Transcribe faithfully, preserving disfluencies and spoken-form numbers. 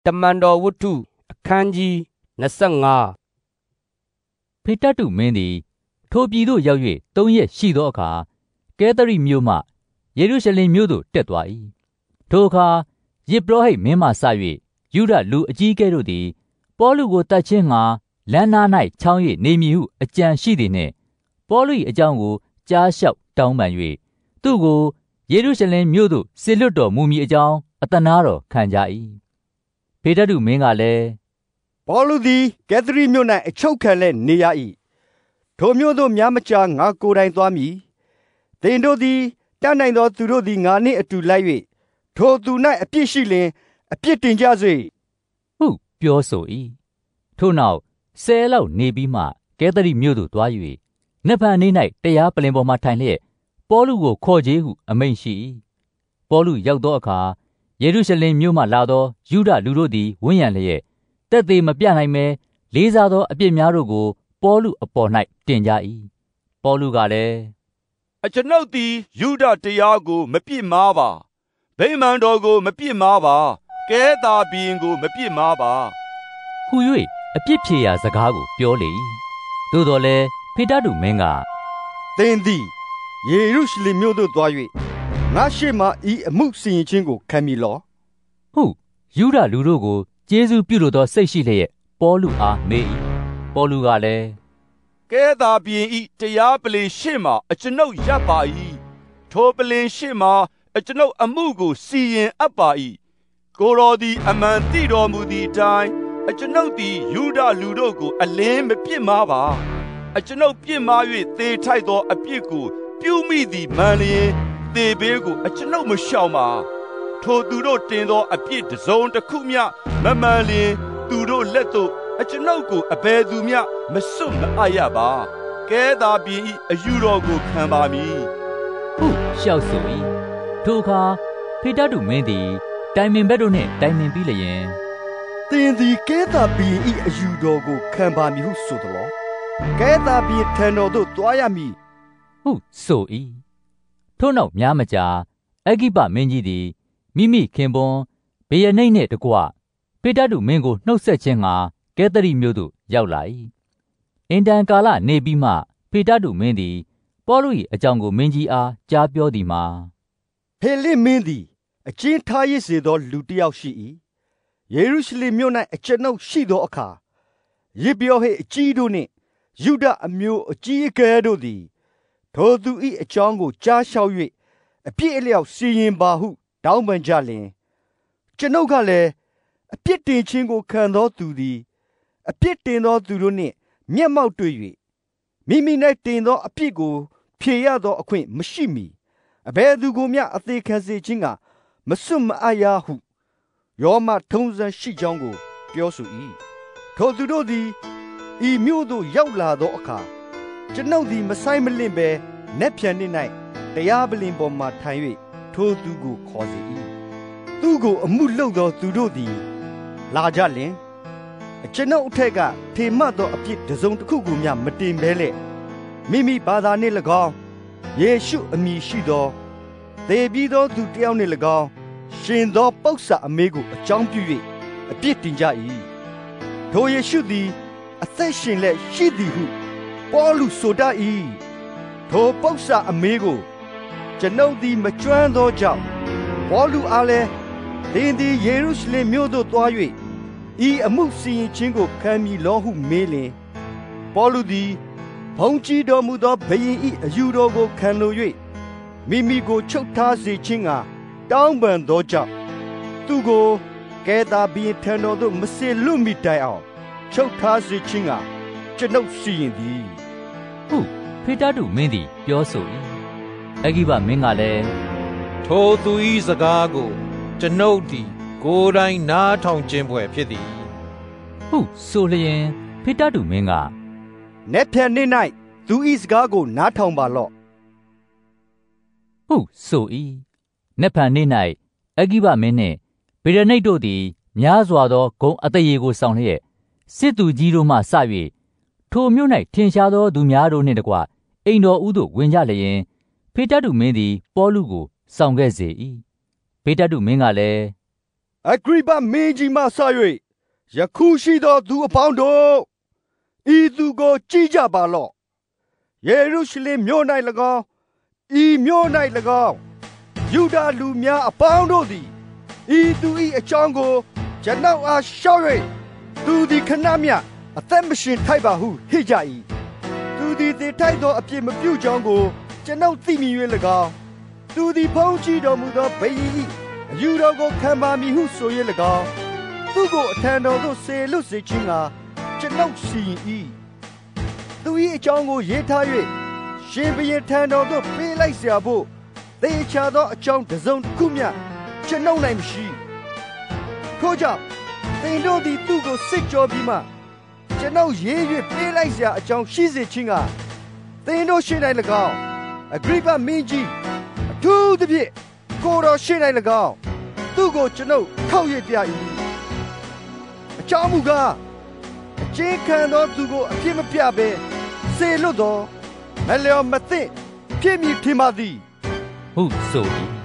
တမန်တော်ဝတ္ထုအခန်းကြီးနှစ်ဆယ့်ငါဖေတတုမင်းသည်ထိုပြည်သို့ရောက်၍သုံးရက်ရှိသောအခါကဲသရိမြို့မှယေရုရှလင်မြို့သို့တက်သွား၏ထိုအခါယဇ်ပုရောဟိတ်မင်းမှစ၍ယူဒလူအကြီးအကဲတို့သည်ပေါလုကိုတတ်ခြင်းငှာလမ်းနား၌ချောင်း၍နေမည်ဟုအကြံရှိသည်နှင့်ပေါလု၏အကြောင်းကိုကြားလျှောက်တောင်းပန်၍သူ့ကိုယေရုရှလင်မြို့သို့ဆေလွတ်တော်မူမည်အကြောင်းအသနာတော်ခံကြ၏ဖေတတုမင်းကလည်းပေါလုသည်ကဲသရိမြို့၌အချုပ်ခံလျက်နေရ၏ထိုမြို့သို့များမကြာငါကိုယ်တိုင်သွားမည်သင်တို့သည်တတ်နိုင်သောသူတို့သည်ငါနှင့်အတူလိုက်၍ထိုသူ၌အပြစ်ရှိလျင်အပြစ်တင်ကြစေဟုပြောဆို၏ထို့နောက်ဆယ်လောက်နေပြီးမှကဲသရိမြို့သို့သွား၍နက်ဖြန်နေ့၌တရားပလင်ပေါ်မှထိုင်လျက်ပေါလုကိုခေါ်ကြေးဟုအမိန့်ရှိ၏ပေါလုရောက်သောအခါယေရုရှလင်မြို့မှလာသောယူဒလူတို့သည်ဝန်းရံလျက်တက်သေးမပြနိုင်မဲလေးစားသောအပြစ်များတို့ကိုပေါလုအပေါ်၌တင်ကြ၏ပေါလုကလည်းအကျွန်ုပ်သည်ယူဒတရားကိုမပြစ်မှားပါဗိမာန်တော်ကိုမပြစ်မှားပါကဲသာဘုရင်ကိုမပြစ်မှားပါဟူ၍အပြစ်ဖြေရာစကားကိုပြောလေ၏သို့တော်လည်းဖေတတုမင်းကသင်သည်ယေရုရှလင်မြို့သို့သွား၍ငါရှေ့မှဤအမှုစီရင်ခြင်းကိုခံမည်လောဟုယူဒလူတို့ကိုကျေးဇူးပြုလိုသောစိတ်ရှိလျက်ပေါလုအားမေး၏ပေါလုကလည်းကဲသာဘုရင်ဤတရားပလင်ရှေ့မှအကျွန်ုပ်ရပ်ပါ၏ထိုပလင်ရှေ့မှအကျွန်ုပ်အမှုကိုစီရင်အပ်ပါ၏ကိုတော်သည်အမှန်သိတော်မူသည့်အတိုင်းအကျွန်ုပ်သည်ယူဒလူတို့ကိုအလင်းမပြစ်မှားပါအကျွန်ုပ်ပြစ်မှား၍သေထိုက်သောအပြစ်ကိုပြုမိသည်မှန်လျင်သေဘေးကိုအကျွန်ုပ်မရှောင်ပါထိုသူတို့တင်သောအပြစ်တစ်စုံတစ်ခုမျှမမှန်လျင်သူတို့လက်သို့အကျွန်ုပ်ကိုအဘယ်သူမျှမစွန့်မအပ်ရပါကဲသာဘုရင်၏အယူတော်ကိုခံပါမည်ဟုလျှောက်ဆို၏ထိုအခါဖေတတုမင်းသည်တိုင်ပင်ဘက်တို့နှင့်တိုင်ပင်ပြီးလျင်သင်သည်ကဲသာဘုရင်၏အယူတော်ကိုခံပါမည်ဟုဆိုသလောကဲသာဘုရင်ထံတော်သို့သွားရမည်ဟုဆို၏ထို့နောက်များမကြာအဂိပမင်းကြီးသည်မိမိခင်ပွန်းဗေယနိတ်နှင့်တကွဖေတတုမင်းကိုနှုတ်ဆက်ခြင်းငှာကဲသရိမြို့သို့ရောက်လာ၏အင်တန်ကာလနေပြီးမှဖေတတုမင်းသည်ပေါလု၏အကြောင်းကိုမင်းကြီးအားကြားပြောသည်မှာဟေလိမင်းသည်အကျဉ်းထားရစေသောလူတစ်ယောက်ရှိ၏ယေရုရှလင်မြို့၌အကျွန်ုပ်ရှိသောအခါယဇ်ပုရောဟိတ်အကြီးတို့နှင့်ယုဒအမျိုးအကြီးအကဲတို့သည်ထိုသူ၏အကြောင်းကိုကြားလျှောက်၍အပြစ်အလျောက်စီရင်ပါဟုတောင်းပန်ကြလျင်ကျွန်ုပ်ကလည်းအပြစ်တင်ခြင်းကိုခံသောသူသည်အပြစ်တင်သောသူတို့နှင့်မျက်မှောက်တွေ့၍မိမိ၌တင်သောအပြစ်ကိုဖြေရသောအခွင့်မရှိမီအဘယ်သူကိုမျှအသေးခံစေခြင်းကမစွန့်မအပ်ရဟုယောမထုံးစံရှိကြောင်းကိုပြောဆို၏ထိုသူတို့သည်ဤမြို့သို့ရောက်လာသောအခါကျွန်ုပ်သည်မဆိုင်မလင့်ဘဲနက်ဖြန်နေ့၌တရားပလင်ပေါ်မှထိုင်၍ထိုသူကိုခေါ်စေ၏သူကိုအမှုလုပ်သောသူတို့သည်လာကြလျင်အကျွန်ုပ်အထက်ကထေမှတ်သောအပြစ်တစ်စုံတစ်ခုကိုမျှမတင်ဘဲလေမိမိဘာသာနှင့်၎င်းယေရှုအမည်ရှိသောသေပြီးသောသူတစ်ယောက်နှင့်၎င်းရှင်သောပု္ပ္ပာအမေကိုအကြောင်းပြု၍အပြစ်တင်ကြ၏ထိုယေရှုသည်အသက်ရှင်လက်ရှိသည်ဟုပေါလုဆိုတတ်၏ထိုပု္ပ္ပာအမေကိုကျွန်ုပ်သည်မကျွမ်းသောကြောင့်ပေါလုအားလည်းသင်သည်ယေရုရှလင်မြို့သို့သွား၍ဤအမှုစီရင်ခြင်းကိုခံမည်လောဟုမေးလျင်ပေါလုသည်ဘုန်းကြီးတော်မူသောဘုရင်၏အယူတော်ကိုခံလို၍မိမိကိုချုပ်ထားစေခြင်းကတောင်းပန်သောကြောင့်သူကိုကဲသာဘုရင်ထံတော်သို့မစေလွတ်မီတိုင်အောင်ချုပ်ထားစေခြင်းကကျွန်ုပ်စီရင်သည်ဟုဖေတတုမင်းသည်ပြောဆို၏အဂိပမင်းကလည်းထိုသူ၏စကားကိုကျွန်ုပ်သည်ကိုယ်တိုင်နားထောင်ခြင်းပွဲဖြစ်သည်ဟုဆိုလျင်ဖေတတုမင်းကနက်ဖြန်နေ့၌သူ၏စကားကိုနားထောင်ပါလော့ဟုဆို၏နက်ဖြန်နေ့၌အဂိပမင်းနှင့်ဗေရနိတ်တို့သည်များစွာသောဂုံအသရေကိုဆောင်လျက်စစ်သူကြီးတို့မှစ၍ထိုမြို့၌ထင်ရှားသောသူများတို့နှင့်တကွအိမ်တော်ဦးသို့ဝင်ကြလျင်ဖေတတုမင်းသည်ပေါလုကိုဆောင်ခဲ့စေ၏ဖေတတုမင်းကလည်းအဂရိပမင်းကြီးမှဆ၍ယခုရှိသောသူအပေါင်းတို့ဤသူကိုကြည့်ကြပါလော့ယေရုရှလင်မြို့၌၎င်းဤမြို့၌၎င်းယူဒာလူများအပေါင်းတို့သည်ဤသူ၏အကြောင်းကိုကျွန်ုပ်အားရှောက်၍သူသည်ခဏမျှအသက်မရှင်ထိုက်ပါဟုဟစ်ကြ၏သူသည်တည်ထိုက်သောအပြစ်မပြုကြောင်းကိုကျွန်ုပ်သိမြင်၍၎င်းသူသည်ဖုံးကြည့်တော်မူသောဘုရင်၏အယူတော်ကိုခံပါမည်ဟုဆို၍၎င်းသူကိုအထံတော်သို့ဆေလွတ်စေခြင်းကကျွန်ုပ်စီရင်၏သူ၏အကြောင်းကိုရေးထား၍ရှင်ဘုရင်ထံတော်သို့ပေးလိုက်เสียဖို့သေချာသောအကြောင်းတစ်စုံတစ်ခုမျှကျွန်ုပ်၌မရှိထို့ကြောင့်သင်တို့သည်သူကိုစစ်ကြောပြီးမှကျွန်ုပ်ရေး၍ပေးလိုက်เสียအကြောင်းရှိစေခြင်းကသင်တို့ရှေ့၌၎င်းအဂရိပမင်းကြီးအထူးသဖြင့်ကိုတော်ရှေ့၌၎င်းသူကိုကျွန်ုပ်ထောက်ရပြ၏အကြောင်းမူကားအကျဉ်းခံသောသူကိုအပြစ်မပြဘဲစေလွတ်သောမလျော်မသင့်ဖြစ်မည်ထင်ပါသည်ဟုဆို၏